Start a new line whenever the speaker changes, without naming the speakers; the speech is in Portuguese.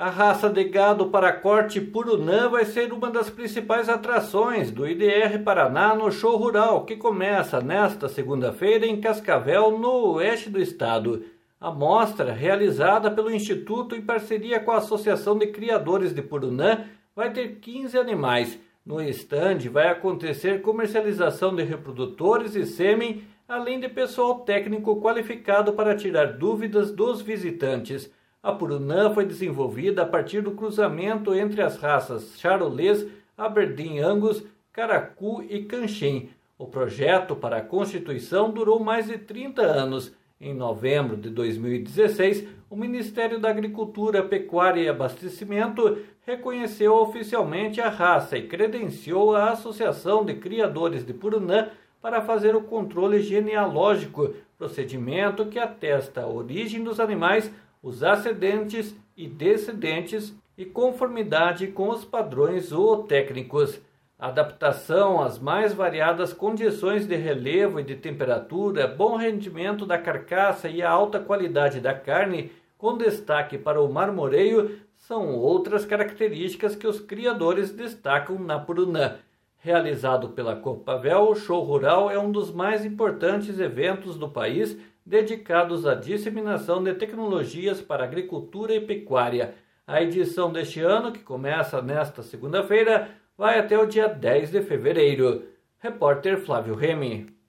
A raça de gado para corte Purunã vai ser uma das principais atrações do IDR Paraná no Show Rural, que começa nesta segunda-feira em Cascavel, no oeste do estado. A mostra, realizada pelo Instituto em parceria com a Associação de Criadores de Purunã, vai ter 15 animais. No estande vai acontecer comercialização de reprodutores e sêmen, além de pessoal técnico qualificado para tirar dúvidas dos visitantes. A Purunã foi desenvolvida a partir do cruzamento entre as raças Charolês, Aberdeen Angus, Caracu e Canchem. O projeto para a constituição durou mais de 30 anos. Em novembro de 2016, o Ministério da Agricultura, Pecuária e Abastecimento reconheceu oficialmente a raça e credenciou a Associação de Criadores de Purunã para fazer o controle genealógico, procedimento que atesta a origem dos animais, os ascendentes e descendentes e conformidade com os padrões zootécnicos. A adaptação às mais variadas condições de relevo e de temperatura, bom rendimento da carcaça e a alta qualidade da carne, com destaque para o marmoreio, são outras características que os criadores destacam na Purunã. Realizado pela Copavel, o Show Rural é um dos mais importantes eventos do país dedicados à disseminação de tecnologias para agricultura e pecuária. A edição deste ano, que começa nesta segunda-feira, vai até o dia 10 de fevereiro. Repórter Flávio Remy.